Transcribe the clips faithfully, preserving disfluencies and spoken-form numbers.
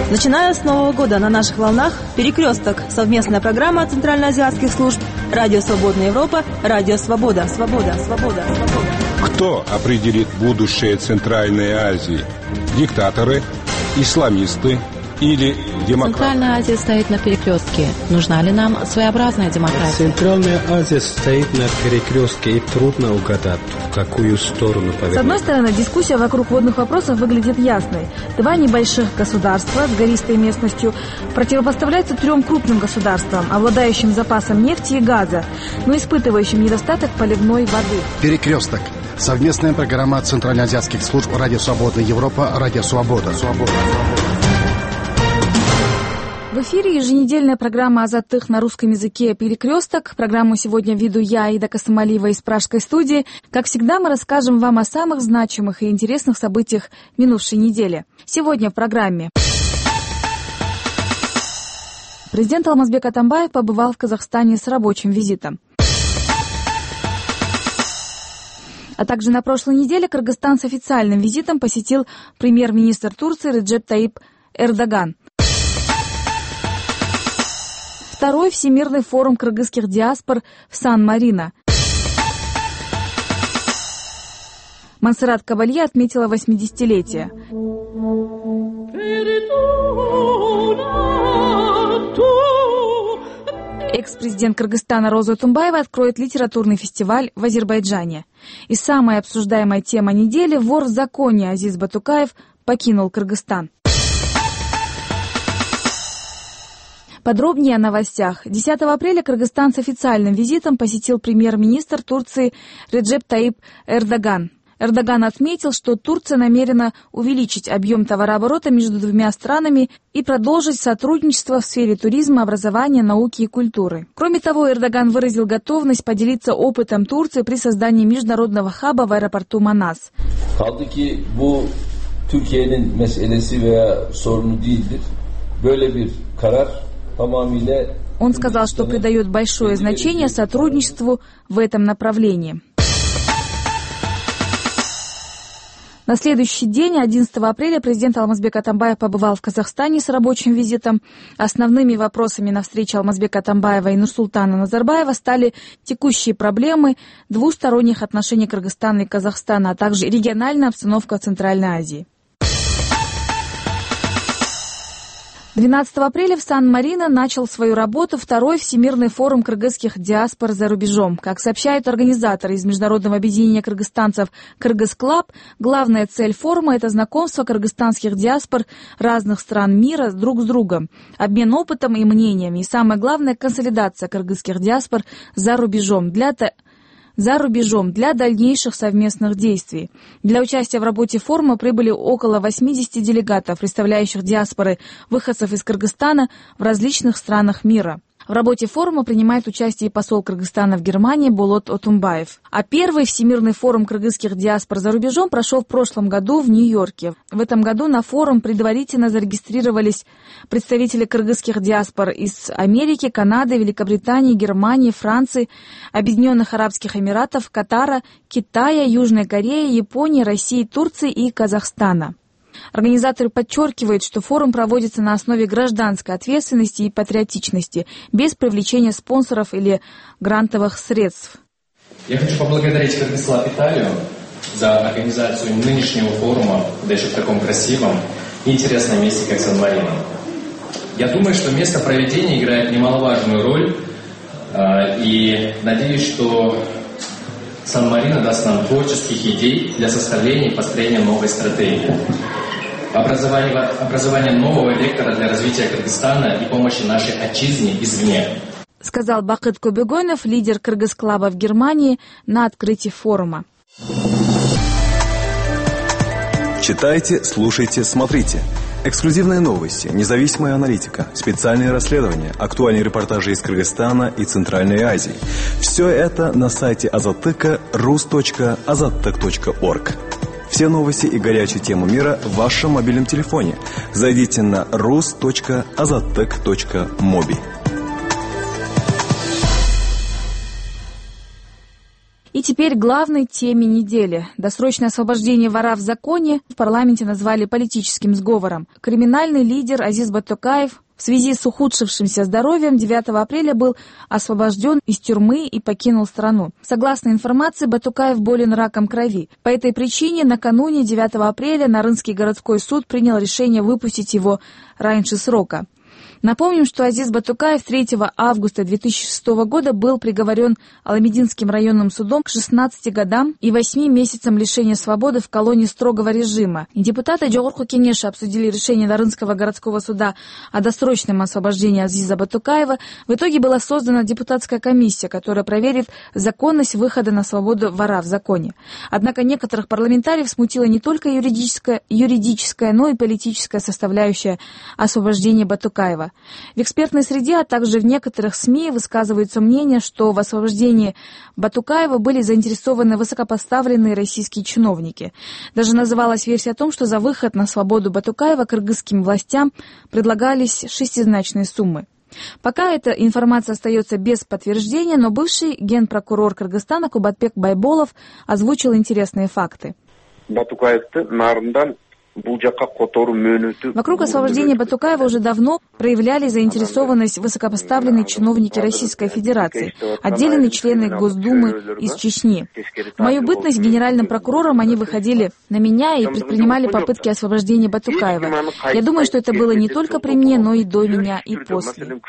Начиная с Нового года на наших волнах «Перекресток» — совместная программа центральноазиатских служб «Радио Свободная Европа», «Радио Свобода». Свобода, свобода, свобода. Кто определит будущее Центральной Азии? Диктаторы, исламисты или демократы? Центральная Азия стоит на перекрестке. Нужна ли нам своеобразная демократия? Центральная Азия стоит на перекрестке, и трудно угадать, в какую сторону повернуть. С одной стороны, дискуссия вокруг водных вопросов выглядит ясной. Два небольших государства с гористой местностью противопоставляются трем крупным государствам, обладающим запасом нефти и газа, но испытывающим недостаток поливной воды. Перекресток. Совместная программа центральноазиатских служб «Радио Свободная Европа», «Радио Свобода». Свобода. В эфире еженедельная программа «Азаттых» на русском языке «Перекресток». Программу сегодня веду я, Аида Касымалиева, из Пражской студии. Как всегда, мы расскажем вам о самых значимых и интересных событиях минувшей недели. Сегодня в программе. Президент Алмазбек Атамбаев побывал в Казахстане с рабочим визитом. А также на прошлой неделе Кыргызстан с официальным визитом посетил премьер-министр Турции Реджеп Таип Эрдоган. Второй Всемирный форум кыргызских диаспор в Сан-Марино. Монсеррат Кабалье отметила восьмидесятилетие. Экс-президент Кыргызстана Роза Тумбаева откроет литературный фестиваль в Азербайджане. И самая обсуждаемая тема недели — вор в законе Азиз Батукаев покинул Кыргызстан. Подробнее о новостях. десятого апреля Кыргызстан с официальным визитом посетил премьер-министр Турции Реджеп Таип Эрдоган. Эрдоган отметил, что Турция намерена увеличить объем товарооборота между двумя странами и продолжить сотрудничество в сфере туризма, образования, науки и культуры. Кроме того, Эрдоган выразил готовность поделиться опытом Турции при создании международного хаба в аэропорту Манас. Он сказал, что придает большое значение сотрудничеству в этом направлении. На следующий день, одиннадцатого апреля, президент Алмазбек Атамбаев побывал в Казахстане с рабочим визитом. Основными вопросами на встрече Алмазбека Атамбаева и Нурсултана Назарбаева стали текущие проблемы двусторонних отношений Кыргызстана и Казахстана, а также региональная обстановка в Центральной Азии. двенадцатого апреля в Сан-Марино начал свою работу второй Всемирный форум кыргызских диаспор за рубежом. Как сообщают организаторы из Международного объединения кыргызстанцев «Кыргыз Клаб», главная цель форума — это знакомство кыргызстанских диаспор разных стран мира друг с другом, обмен опытом и мнениями, и самое главное — консолидация кыргызских диаспор за рубежом для за рубежом для дальнейших совместных действий. Для участия в работе форума прибыли около восьмидесяти делегатов, представляющих диаспоры выходцев из Кыргызстана в различных странах мира. В работе форума принимает участие и посол Кыргызстана в Германии Болот Отумбаев. А первый Всемирный форум кыргызских диаспор за рубежом прошел в прошлом году в Нью-Йорке. В этом году на форум предварительно зарегистрировались представители кыргызских диаспор из Америки, Канады, Великобритании, Германии, Франции, Объединенных Арабских Эмиратов, Катара, Китая, Южной Кореи, Японии, России, Турции и Казахстана. Организаторы подчеркивают, что форум проводится на основе гражданской ответственности и патриотичности, без привлечения спонсоров или грантовых средств. Я хочу поблагодарить Кыргыз Клаб Италию за организацию нынешнего форума, да еще в таком красивом и интересном месте, как Сан-Марино. Я думаю, что место проведения играет немаловажную роль, и надеюсь, что Сан-Марино даст нам творческих идей для составления и построения новой стратегии. Образование, образование нового вектора для развития Кыргызстана и помощи нашей отчизне извне. Сказал Бакыт Кобегонов, лидер Кыргыз Клаба в Германии, на открытии форума. Читайте, слушайте, смотрите. Эксклюзивные новости, независимая аналитика, специальные расследования, актуальные репортажи из Кыргызстана и Центральной Азии. Все это на сайте азаттыка рус точка азаттык точка орг. Все новости и горячие темы мира в вашем мобильном телефоне. Зайдите на рус точка азаттык точка моби. И теперь к главной теме недели. Досрочное освобождение вора в законе в парламенте назвали политическим сговором. Криминальный лидер Азиз Батукаев в связи с ухудшившимся здоровьем девятого апреля был освобожден из тюрьмы и покинул страну. Согласно информации, Батукаев болен раком крови. По этой причине накануне девятого апреля Нарынский городской суд принял решение выпустить его раньше срока. Напомним, что Азиз Батукаев третьего августа две тысячи шестого года был приговорен Аламединским районным судом к шестнадцати годам и восьми месяцам лишения свободы в колонии строгого режима. Депутаты Джогорку Кенеша обсудили решение Нарынского городского суда о досрочном освобождении Азиза Батукаева. В итоге была создана депутатская комиссия, которая проверит законность выхода на свободу вора в законе. Однако некоторых парламентариев смутила не только юридическая, юридическая, но и политическая составляющая освобождения Батукаева. В экспертной среде, а также в некоторых СМИ высказывается мнение, что в освобождении Батукаева были заинтересованы высокопоставленные российские чиновники. Даже называлась версия о том, что за выход на свободу Батукаева кыргызским властям предлагались шестизначные суммы. Пока эта информация остается без подтверждения, но бывший генпрокурор Кыргызстана Кубатбек Байболов озвучил интересные факты. Вокруг освобождения Батукаева уже давно проявляли заинтересованность высокопоставленные чиновники Российской Федерации, отдельные члены Госдумы из Чечни. В мою бытность генеральным прокурором они выходили на меня и предпринимали попытки освобождения Батукаева. Я думаю, что это было не только при мне, но и до меня, и после.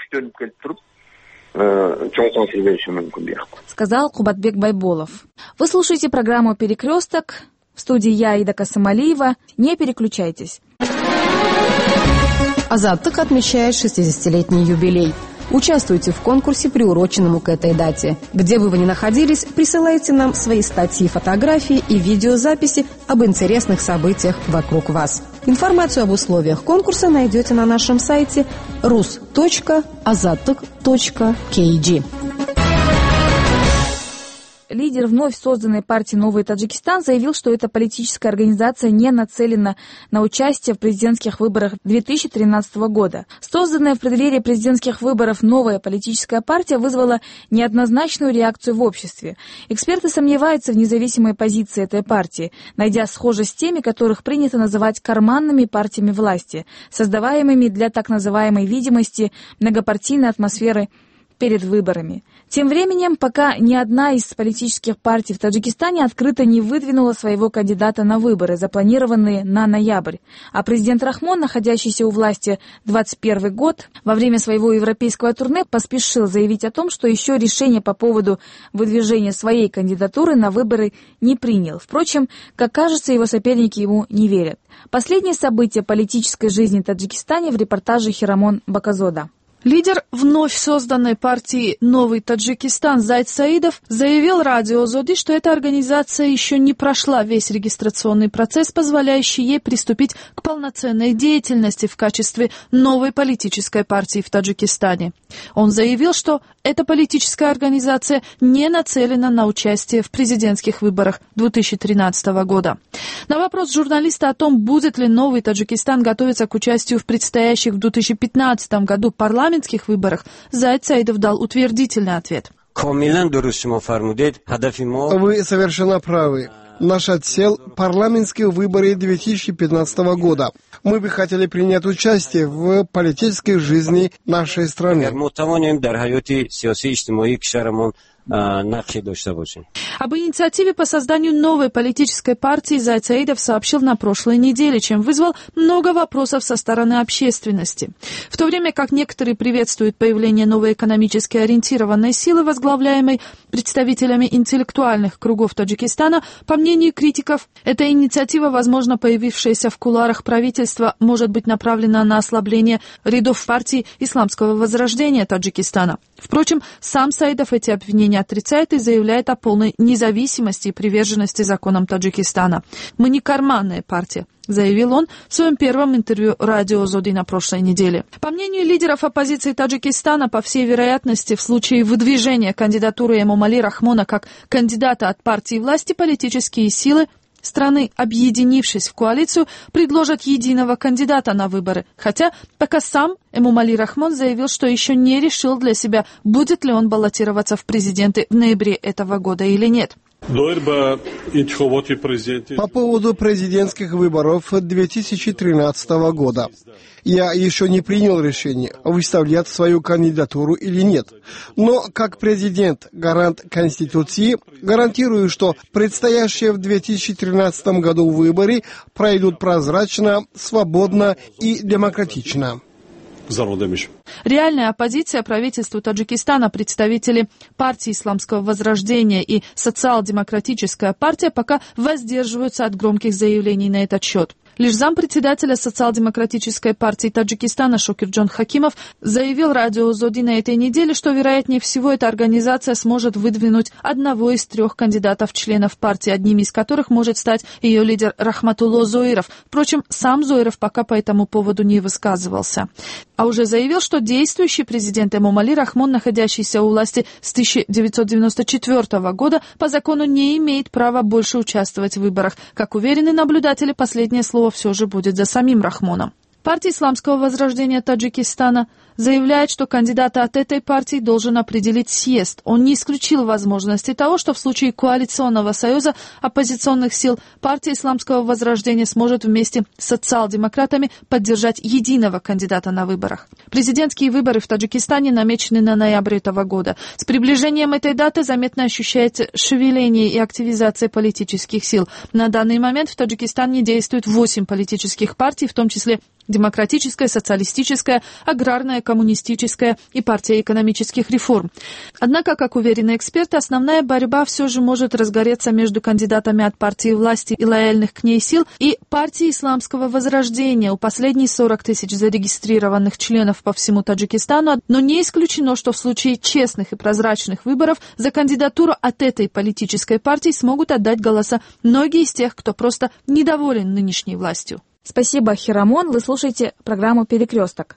Сказал Кубатбек Байболов. Вы слушаете программу «Перекресток». В студии я, Ида Касымалиева. Не переключайтесь. Азаттык отмечает шестидесятилетний юбилей. Участвуйте в конкурсе, приуроченному к этой дате. Где бы вы ни находились, присылайте нам свои статьи, фотографии и видеозаписи об интересных событиях вокруг вас. Информацию об условиях конкурса найдете на нашем сайте рус точка азаттык точка кей джи. Лидер вновь созданной партии «Новый Таджикистан» заявил, что эта политическая организация не нацелена на участие в президентских выборах две тысячи тринадцатого года. Созданная в преддверии президентских выборов новая политическая партия вызвала неоднозначную реакцию в обществе. Эксперты сомневаются в независимой позиции этой партии, найдя схожесть с теми, которых принято называть карманными партиями власти, создаваемыми для так называемой видимости многопартийной атмосферы перед выборами. Тем временем, пока ни одна из политических партий в Таджикистане открыто не выдвинула своего кандидата на выборы, запланированные на ноябрь, а президент Рахмон, находящийся у власти двадцать первый год, во время своего европейского турне поспешил заявить о том, что еще решение по поводу выдвижения своей кандидатуры на выборы не принял. Впрочем, как кажется, его соперники ему не верят. Последние события политической жизни в Таджикистане в репортаже Хирамон Баказода. Лидер вновь созданной партии «Новый Таджикистан» Зайд Саидов заявил радио Зоди, что эта организация еще не прошла весь регистрационный процесс, позволяющий ей приступить к полноценной деятельности в качестве новой политической партии в Таджикистане. Он заявил, что эта политическая организация не нацелена на участие в президентских выборах две тысячи тринадцатого года. На вопрос журналиста о том, будет ли «Новый Таджикистан» готовиться к участию в предстоящих в две тысячи пятнадцатом году парламентских выборах, Зайд Саидов дал утвердительный ответ. Вы совершенно правы. Наша цель – парламентские выборы две тысячи пятнадцатого года. Мы бы хотели принять участие в политической жизни нашей страны. Об инициативе по созданию новой политической партии Зайд Саидов сообщил на прошлой неделе, чем вызвал много вопросов со стороны общественности. В то время как некоторые приветствуют появление новой экономически ориентированной силы, возглавляемой представителями интеллектуальных кругов Таджикистана, по мнению критиков, эта инициатива, возможно, появившаяся в кулуарах правительства, может быть направлена на ослабление рядов партии исламского возрождения Таджикистана. Впрочем, сам Саидов эти обвинения отрицает и заявляет о полной независимости и приверженности законам Таджикистана. «Мы не карманная партия», заявил он в своем первом интервью радио Зоди на прошлой неделе. По мнению лидеров оппозиции Таджикистана, по всей вероятности, в случае выдвижения кандидатуры Эмомали Рахмона как кандидата от партии власти, политические силы страны, объединившись в коалицию, предложат единого кандидата на выборы, хотя пока сам Эмомали Рахмон заявил, что еще не решил для себя, будет ли он баллотироваться в президенты в ноябре этого года или нет. По поводу президентских выборов две тысячи тринадцатого года. Я еще не принял решение, выставлять свою кандидатуру или нет. Но как президент, гарант Конституции, гарантирую, что предстоящие в две тысячи тринадцатом году выборы пройдут прозрачно, свободно и демократично. Реальная оппозиция правительству Таджикистана, представители партии Исламского Возрождения и Социал-демократическая партия пока воздерживаются от громких заявлений на этот счет. Лишь зампредседателя Социал-демократической партии Таджикистана Шокирджон Хакимов заявил радио «Зоди» на этой неделе, что, вероятнее всего, эта организация сможет выдвинуть одного из трех кандидатов-членов партии, одним из которых может стать ее лидер Рахматулло Зоиров. Впрочем, сам Зоиров пока по этому поводу не высказывался. А уже заявил, что действующий президент Эмомали Рахмон, находящийся у власти с тысяча девятьсот девяносто четвёртого года, по закону не имеет права больше участвовать в выборах. Как уверены наблюдатели, последнее слово все же будет за самим Рахмоном. Партия Исламского Возрождения Таджикистана заявляет, что кандидата от этой партии должен определить съезд. Он не исключил возможности того, что в случае коалиционного союза оппозиционных сил партия Исламского Возрождения сможет вместе с социал-демократами поддержать единого кандидата на выборах. Президентские выборы в Таджикистане намечены на ноябрь этого года. С приближением этой даты заметно ощущается шевеление и активизация политических сил. На данный момент в Таджикистане действует восемь политических партий, в том числе демократическая, социалистическая, аграрная, коммунистическая и партия экономических реформ. Однако, как уверены эксперты, основная борьба все же может разгореться между кандидатами от партии власти и лояльных к ней сил и партии Исламского Возрождения. У последней сорок тысяч зарегистрированных членов по всему Таджикистану, но не исключено, что в случае честных и прозрачных выборов за кандидатуру от этой политической партии смогут отдать голоса многие из тех, кто просто недоволен нынешней властью. Спасибо, Хирамон. Вы слушаете программу «Перекресток».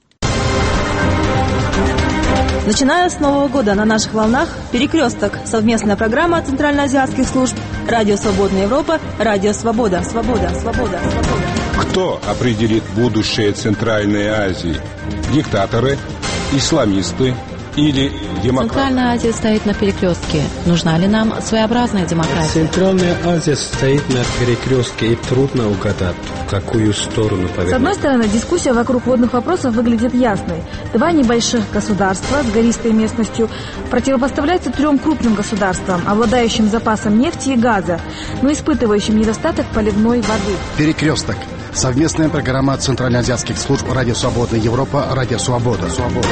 Начиная с Нового года на наших волнах «Перекресток» — совместная программа центральноазиатских служб «Радио Свободная Европа», «Радио Свобода». Свобода, свобода, свобода. Кто определит будущее Центральной Азии? Диктаторы, исламисты или демократы? Центральная Азия стоит на перекрестке. Нужна ли нам своеобразная демократия? Центральная Азия стоит на перекрестке, и трудно угадать, в какую сторону повернуть. С одной стороны, дискуссия вокруг водных вопросов выглядит ясной. Два небольших государства с гористой местностью противопоставляются трем крупным государствам, обладающим запасом нефти и газа, но испытывающим недостаток поливной воды. Перекресток. Совместная программа центральноазиатских служб «Радио Свободная Европа», «Радио Свобода». Свобода.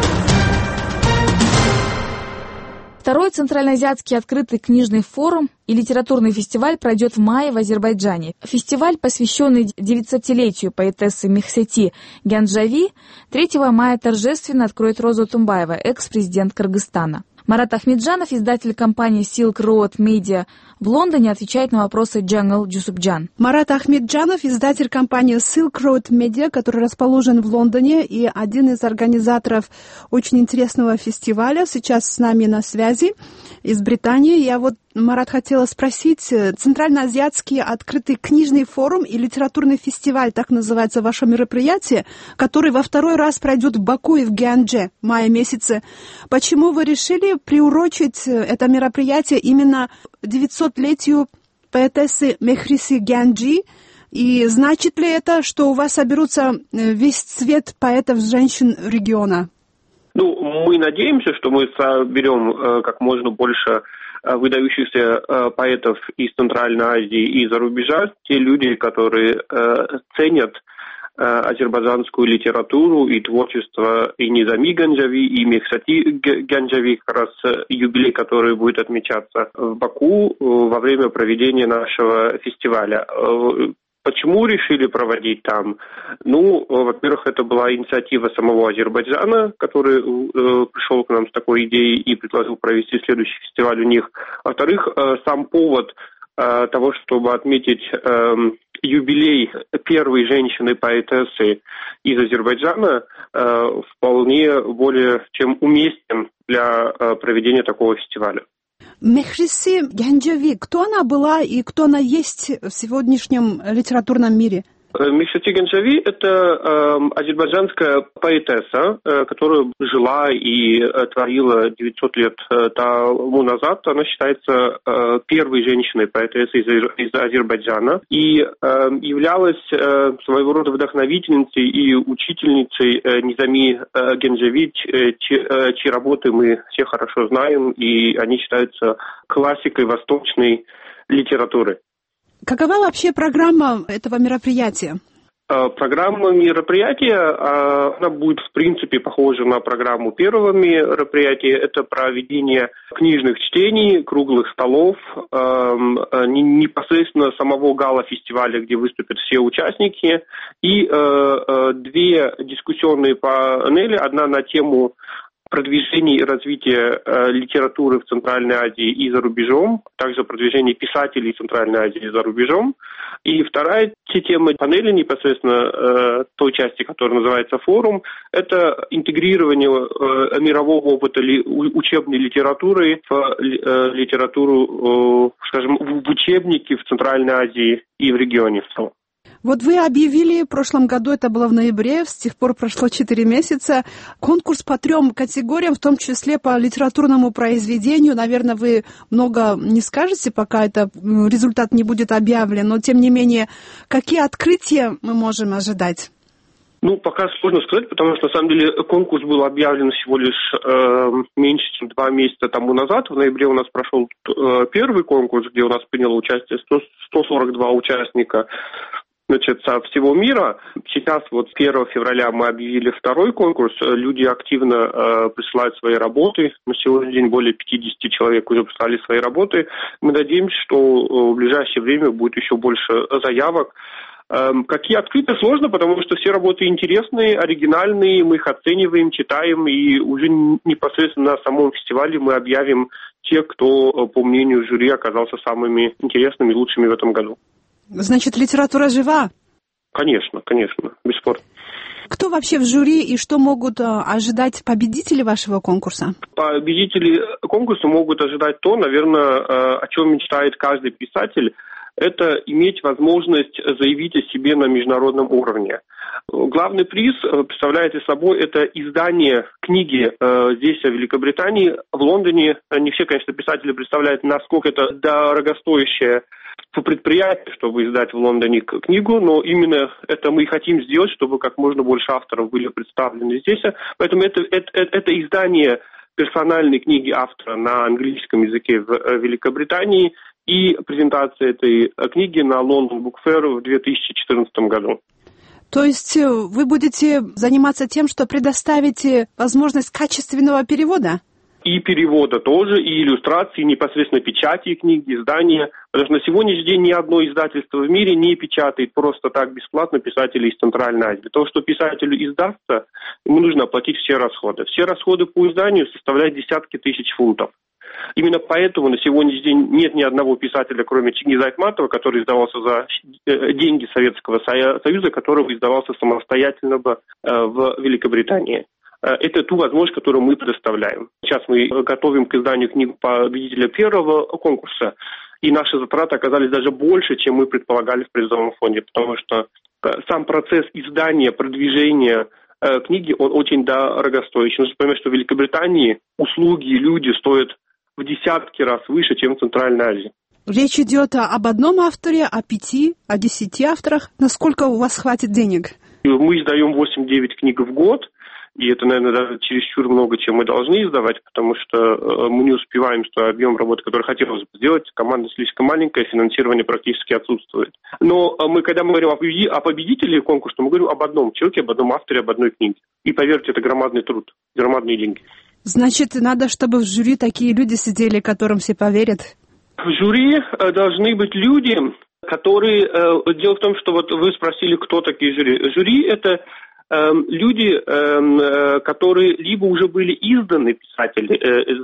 Второй центральноазиатский открытый книжный форум и литературный фестиваль пройдет в мае в Азербайджане. Фестиваль, посвященный девятисотлетию поэтессы Мехсети Гянджави, третьего мая торжественно откроет Роза Тумбаева, экс-президент Кыргызстана. Марат Ахмеджанов, издатель компании Silk Road Media в Лондоне, отвечает на вопросы Джангл Джусупджан. Марат Ахмеджанов, издатель компании Silk Road Media, который расположен в Лондоне и один из организаторов очень интересного фестиваля, сейчас с нами на связи из Британии. Я вот, Марат, хотела спросить, Центральноазиатский открытый книжный форум и литературный фестиваль, так называется ваше мероприятие, который во второй раз пройдет в Баку и в Гяндже в мае месяце. Почему вы решили приурочить это мероприятие именно девятисотлетию поэтессы Мехриси Гянджи? И значит ли это, что у вас соберутся весь цвет поэтов-женщин региона? Ну, мы надеемся, что мы соберем э, как можно больше э, выдающихся э, поэтов из Центральной Азии и за рубежа, те люди, которые э, ценят э, азербайджанскую литературу и творчество и Низами Гянджави, и Мехсати Гянджави, как раз юбилей, который будет отмечаться в Баку э, во время проведения нашего фестиваля. Э, Почему решили проводить там? Ну, во-первых, это была инициатива самого Азербайджана, который э, пришел к нам с такой идеей и предложил провести следующий фестиваль у них. Во-вторых, э, сам повод э, того, чтобы отметить э, юбилей первой женщины-поэтессы из Азербайджана, э, вполне более чем уместен для э, проведения такого фестиваля. Мехриси Гянджави, кто она была и кто она есть в сегодняшнем литературном мире? Мехшати Генджави – это э, азербайджанская поэтесса, э, которая жила и э, творила девятьсот лет э, тому назад. Она считается э, первой женщиной поэтессой из, из Азербайджана и э, являлась э, своего рода вдохновительницей и учительницей э, Низами э, Генджави, э, чьи, э, чьи работы мы все хорошо знаем, и они считаются классикой восточной литературы. Какова вообще программа этого мероприятия? Программа мероприятия, она будет в принципе похожа на программу первого мероприятия. Это проведение книжных чтений, круглых столов, непосредственно самого гала-фестиваля, где выступят все участники, и две дискуссионные панели. Одна на тему продвижение и развитие э, литературы в Центральной Азии и за рубежом, также продвижение писателей в Центральной Азии за рубежом. И вторая тема панели, непосредственно э, той части, которая называется форум, это интегрирование э, мирового опыта ли, учебной литературы в э, литературу, э, скажем, в учебники в Центральной Азии и в регионе. Вот вы объявили в прошлом году, это было в ноябре, с тех пор прошло четыре месяца, конкурс по трем категориям, в том числе по литературному произведению. Наверное, вы много не скажете, пока это результат не будет объявлен, но тем не менее, какие открытия мы можем ожидать? Ну, пока сложно сказать, потому что, на самом деле, конкурс был объявлен всего лишь э, меньше, чем два месяца тому назад. В ноябре у нас прошел э, первый конкурс, где у нас приняло участие сто сорок два участника. Значит, со всего мира. Сейчас вот с первого февраля мы объявили второй конкурс. Люди активно э, присылают свои работы. На сегодняшний день более пятьдесят человек уже прислали свои работы. Мы надеемся, что в ближайшее время будет еще больше заявок. Эм, какие открыты сложно, потому что все работы интересные, оригинальные, мы их оцениваем, читаем, и уже непосредственно на самом фестивале мы объявим тех, кто, по мнению жюри, оказался самыми интересными и лучшими в этом году. Значит, литература жива? Конечно, конечно, бесспорно. Кто вообще в жюри и что могут ожидать победители вашего конкурса? Победители конкурса могут ожидать то, наверное, о чем мечтает каждый писатель. Это иметь возможность заявить о себе на международном уровне. Главный приз представляет собой это издание книги э, здесь, в Великобритании, в Лондоне. Не все, конечно, писатели представляют, насколько это дорогостоящее предприятие, чтобы издать в Лондоне книгу, но именно это мы и хотим сделать, чтобы как можно больше авторов были представлены здесь. Поэтому это, это, это издание персональной книги автора на английском языке в Великобритании и презентация этой книги на London Book Fair в две тысячи четырнадцатом году. То есть вы будете заниматься тем, что предоставите возможность качественного перевода? И перевода тоже, и иллюстрации, непосредственно печати книги, издания. Потому что на сегодняшний день ни одно издательство в мире не печатает просто так бесплатно писателей из Центральной Азии. Для того, чтобы писателю издаться, ему нужно оплатить все расходы. Все расходы по изданию составляют десятки тысяч фунтов. Именно поэтому на сегодняшний день нет ни одного писателя, кроме Чингиза Айтматова, который издавался за деньги Советского Союза, который издавался самостоятельно в Великобритании. Это ту возможность, которую мы предоставляем. Сейчас мы готовим к изданию книгу победителя первого конкурса, и наши затраты оказались даже больше, чем мы предполагали в призовом фонде, потому что сам процесс издания, продвижения э, книги, он очень дорогостоящий. Нужно понимать, что в Великобритании услуги и люди стоят в десятки раз выше, чем в Центральной Азии. Речь идет об одном авторе, о пяти, о десяти авторах. Насколько у вас хватит денег? Мы издаем восемь-девять книг в год. И это, наверное, даже чересчур много, чем мы должны издавать, потому что мы не успеваем, что объем работы, который хотелось бы сделать, команда слишком маленькая, финансирование практически отсутствует. Но мы, когда мы говорим о победителе конкурса, мы говорим об одном человеке, об одном авторе, об одной книге. И поверьте, это громадный труд, громадные деньги. Значит, надо, чтобы в жюри такие люди сидели, которым все поверят? В жюри должны быть люди, которые... Дело в том, что вот вы спросили, кто такие жюри. Жюри – это... люди, которые либо уже были изданы писатели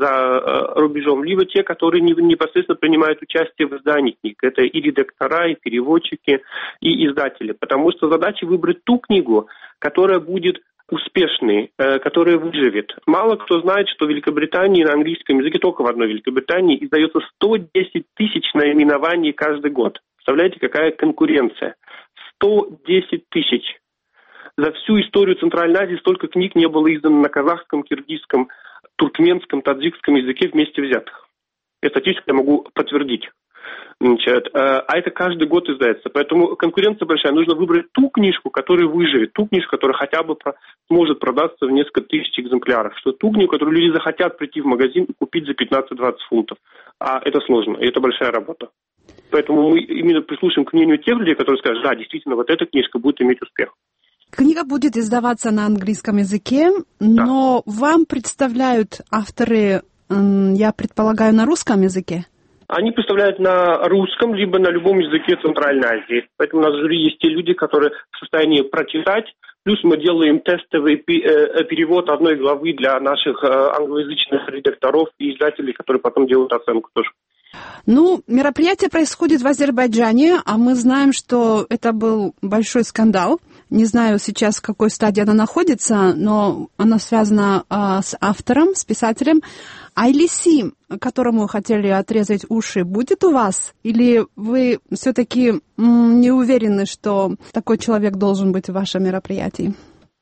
за рубежом, либо те, которые непосредственно принимают участие в издании книг. Это и редактора, и переводчики, и издатели. Потому что задача выбрать ту книгу, которая будет успешной, которая выживет. Мало кто знает, что в Великобритании на английском языке, только в одной Великобритании, издается сто десять тысяч наименований каждый год. Представляете, какая конкуренция? сто десять тысяч. За всю историю Центральной Азии столько книг не было издано на казахском, киргизском, туркменском, таджикском языке вместе взятых. Это статистику я могу подтвердить. Значит, а это каждый год издается. Поэтому конкуренция большая. Нужно выбрать ту книжку, которая выживет, ту книжку, которая хотя бы про, сможет продаться в несколько тысяч экземпляров. Что ту книгу, которую люди захотят прийти в магазин и купить за пятнадцать-двадцать фунтов. А это сложно, и это большая работа. Поэтому мы именно прислушаем к мнению тех людей, которые скажут, да, действительно, вот эта книжка будет иметь успех. Книга будет издаваться на английском языке, но да. Вам представляют авторы, я предполагаю, на русском языке? Они представляют на русском, либо на любом языке Центральной Азии. Поэтому у нас в жюри есть те люди, которые в состоянии прочитать. Плюс мы делаем тестовый перевод одной главы для наших англоязычных редакторов и издателей, которые потом делают оценку тоже. Ну, мероприятие происходит в Азербайджане, а мы знаем, что это был большой скандал. Не знаю сейчас, в какой стадии она находится, но она связана а, с автором, с писателем. Айлиси, которому хотели отрезать уши, будет у вас? Или вы все-таки м, не уверены, что такой человек должен быть в вашем мероприятии?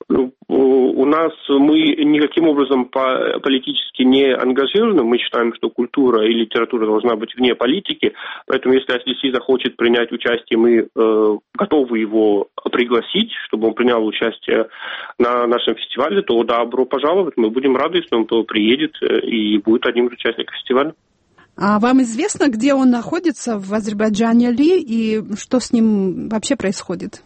У нас мы никаким образом политически не ангажированы. Мы считаем, что культура и литература должна быть вне политики. Поэтому, если Айлиси захочет принять участие, мы э, готовы его пригласить, чтобы он принял участие на нашем фестивале, то добро пожаловать. Мы будем рады, если он то приедет и будет одним из участников фестиваля. А вам известно, где он находится, в Азербайджане ли, и что с ним вообще происходит?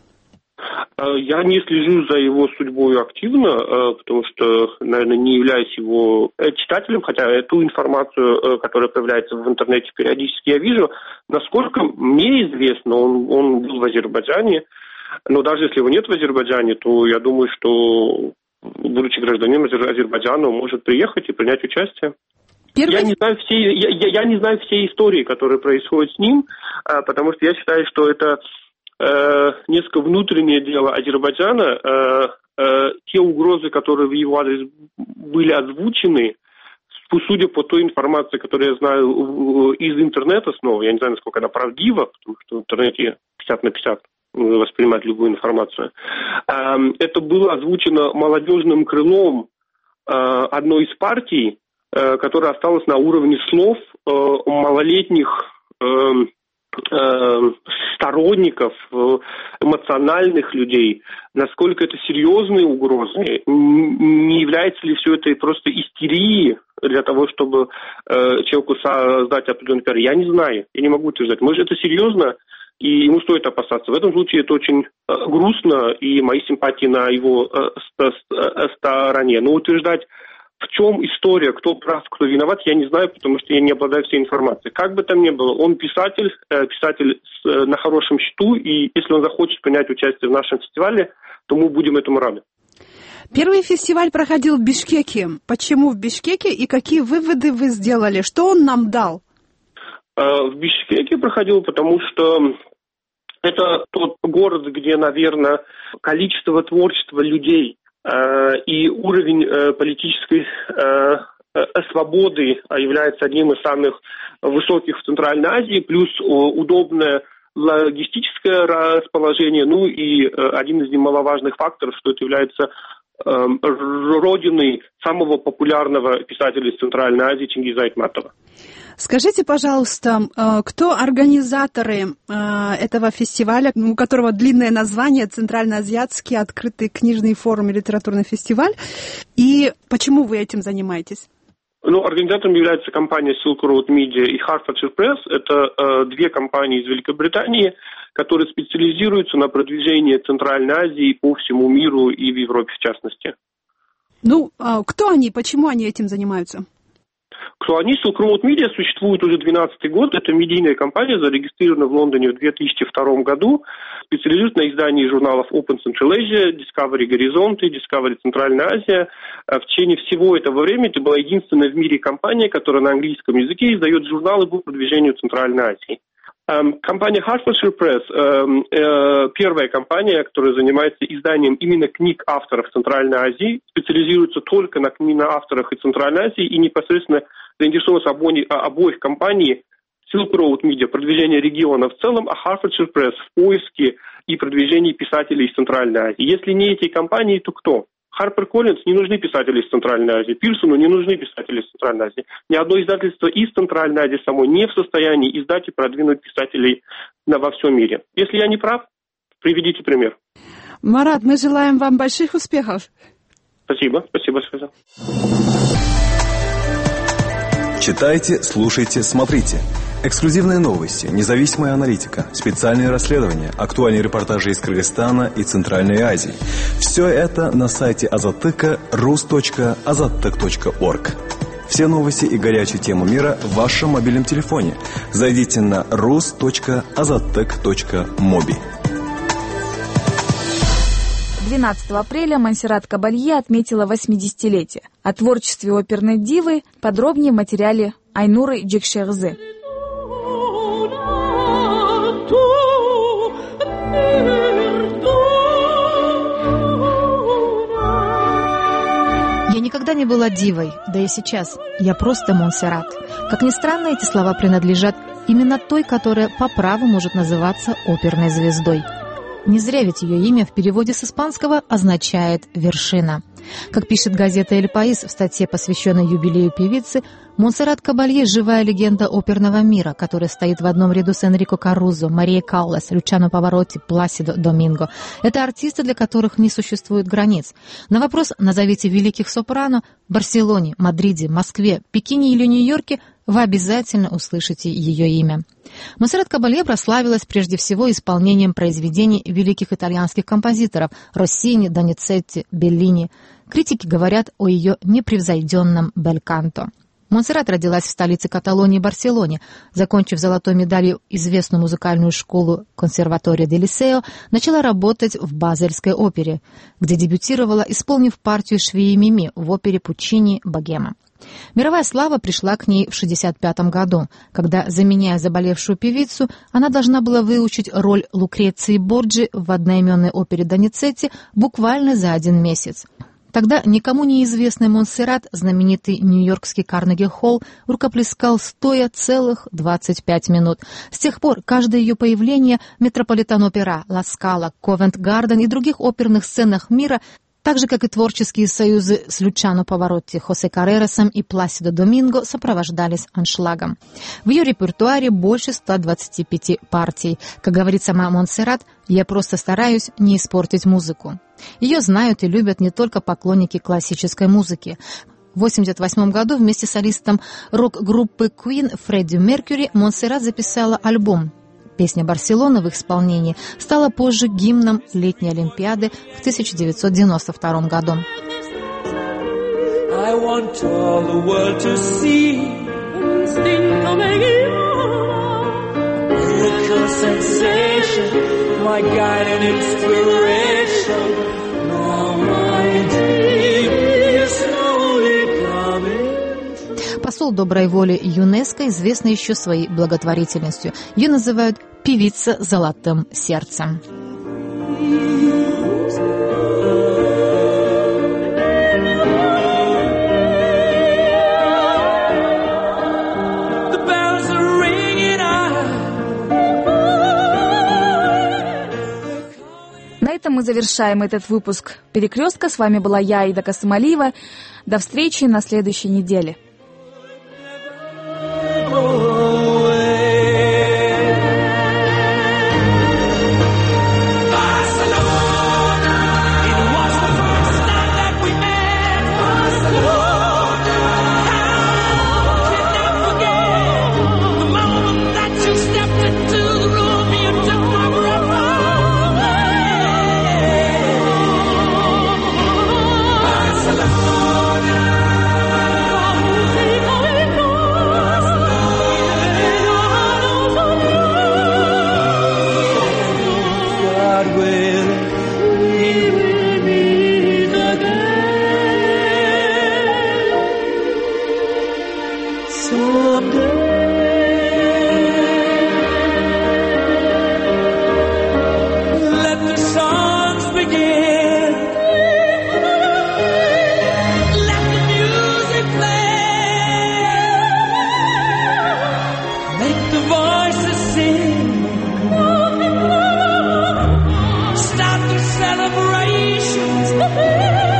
Я не слежу за его судьбой активно, потому что, наверное, не являюсь его читателем, хотя эту информацию, которая появляется в интернете, периодически я вижу. Насколько мне известно, он, он был в Азербайджане, но даже если его нет в Азербайджане, то я думаю, что, будучи гражданином Азербайджана, он может приехать и принять участие. Первый... Я не знаю всей, я, я, я не знаю всей истории, которая происходит с ним, потому что я считаю, что это несколько внутреннее дело Азербайджана. Э, э, те угрозы, которые в его адрес были озвучены, судя по той информации, которую я знаю из интернета снова, я не знаю, насколько она правдива, потому что в интернете пятьдесят на пятьдесят воспринимать любую информацию, э, это было озвучено молодежным крылом э, одной из партий, э, которая осталась на уровне слов э, малолетних э, сторонников, эмоциональных людей, насколько это серьезные угрозы, не является ли все это просто истерией для того, чтобы э, человеку создать определенный пиар, я не знаю, я не могу утверждать. Может, это серьезно, и ему стоит опасаться. В этом случае это очень э, грустно, и мои симпатии на его э, э, стороне. Но утверждать, в чем история, кто прав, кто виноват, я не знаю, потому что я не обладаю всей информацией. Как бы там ни было, он писатель, писатель на хорошем счету, и если он захочет принять участие в нашем фестивале, то мы будем этому рады. Первый фестиваль проходил в Бишкеке. Почему в Бишкеке и какие выводы вы сделали? Что он нам дал? В Бишкеке проходил, потому что это тот город, где, наверное, количество творчества людей и уровень политической свободы является одним из самых высоких в Центральной Азии, плюс удобное логистическое расположение, ну и один из немаловажных факторов, что это является родиной самого популярного писателя из Центральной Азии Чингиза Айтматова. Скажите, пожалуйста, кто организаторы этого фестиваля, у которого длинное название «Центральноазиатский открытый книжный форум и литературный фестиваль», и почему вы этим занимаетесь? Ну, организатором является компания Silk Road Media и Hertfordshire Press. Это э, две компании из Великобритании, которые специализируются на продвижении Центральной Азии по всему миру и в Европе в частности. Ну, а кто они, почему они этим занимаются? Кто они? Silk Road Media существует уже двенадцатый год. Это медийная компания, зарегистрирована в Лондоне в две тысячи втором году. Специализируется на издании журналов Open Central Asia, Discovery Горизонты, Discovery Центральная Азия. В течение всего этого времени это была единственная в мире компания, которая на английском языке издает журналы по продвижению Центральной Азии. Компания Hertfordshire Press, первая компания, которая занимается изданием именно книг авторов Центральной Азии, специализируется только на, на авторах из Центральной Азии и непосредственно заинтересована обоих, обоих компаний Silk Road Media – продвижение региона в целом, а Hertfordshire Press в поиске и продвижении писателей из Центральной Азии. Если не эти компании, то кто? HarperCollins не нужны писатели из Центральной Азии, Пирсону не нужны писатели из Центральной Азии. Ни одно издательство из Центральной Азии самой не в состоянии издать и продвинуть писателей во всем мире. Если я не прав, приведите пример. Марат, мы желаем вам больших успехов. Спасибо, спасибо, Связа. Читайте, слушайте, смотрите. Эксклюзивные новости, независимая аналитика, специальные расследования, актуальные репортажи из Кыргызстана и Центральной Азии. Все это на сайте Азаттыка рус точка азаттык точка орг. Все новости и горячие темы мира в вашем мобильном телефоне. Зайдите на рус точка азаттык точка моби. двенадцатого апреля Монсеррат Кабалье отметила восьмидесятилетие. О творчестве оперной дивы подробнее в материале Айнуры Джекшерзы. Я никогда не была дивой, да и сейчас. Я просто Монсеррат. Как ни странно, эти слова принадлежат именно той, которая по праву может называться оперной звездой. Не зря ведь ее имя в переводе с испанского означает «вершина». Как пишет газета «Эль Паис» в статье, посвященной юбилею певицы, Монсеррат Кабалье – живая легенда оперного мира, которая стоит в одном ряду с Энрико Карузо, Марией Каллас, Лючано Паваротти, Пласидо Доминго. Это артисты, для которых не существует границ. На вопрос «назовите великих сопрано» в Барселоне, Мадриде, Москве, Пекине или Нью-Йорке вы обязательно услышите ее имя. Монсеррат Кабалье прославилась прежде всего исполнением произведений великих итальянских композиторов Россини, Доницетти, Беллини. Критики говорят о ее непревзойденном бельканто. Монсеррат родилась в столице Каталонии Барселоне. Закончив золотой медалью известную музыкальную школу Консерватория де Лисео, начала работать в Базельской опере, где дебютировала, исполнив партию Швеи Мими в опере Пуччини «Богема». Мировая слава пришла к ней в шестьдесят пятом году, когда, заменяя заболевшую певицу, она должна была выучить роль Лукреции Борджи в одноименной опере Доницетти буквально за один месяц. Тогда никому неизвестный Монсеррат, знаменитый нью-йоркский Карнеги-холл, рукоплескал стоя целых двадцать пять минут. С тех пор каждое ее появление в Метрополитен-опера, Ла Скала, Ковент-Гарден и других оперных сценах мира, так же, как и творческие союзы с Лючано Паваротти, Хосе Каррерасом и Пласидо Доминго, сопровождались аншлагом. В ее репертуаре больше ста двадцати пяти партий. Как говорит сама Монсеррат, «Я просто стараюсь не испортить музыку». Ее знают и любят не только поклонники классической музыки. В восемьдесят восьмом году вместе с солистом рок-группы Queen Фредди Меркьюри Монсеррат записала альбом. Песня «Барселона» в их исполнении стала позже гимном летней Олимпиады в тысяча девятьсот девяносто втором году. I want all the world to see miracle sensation, my guide and inspiration. Now my dream is slowly coming. Посол доброй воли ЮНЕСКО известна еще своей благотворительностью. Ее называют «певица с золотым сердцем». На этом мы завершаем этот выпуск «Перекрестка». С вами была я, Аида Касымалиева. До встречи на следующей неделе. Barcelona, celebrations.